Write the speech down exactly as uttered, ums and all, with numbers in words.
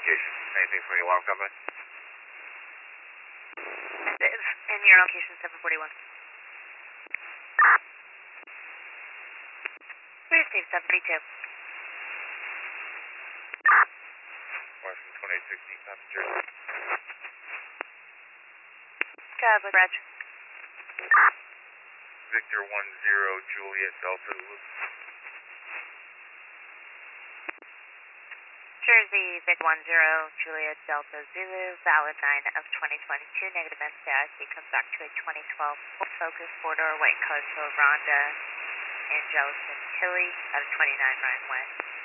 location. Anything from your alarm company? Negative. And your location seven forty-one. We received seven forty-two. Washington twenty-eight sixteen, passenger. Cab with Reg. Victor one zero, Juliet Delta Zulu. Jersey, Vic one zero, Juliet Delta Zulu, valid nine of twenty twenty-two, negative N C I C comes back to a twenty twelve Focus four-door white car to Rhonda Angelus and Tilly at a twenty-nine Ryan Way.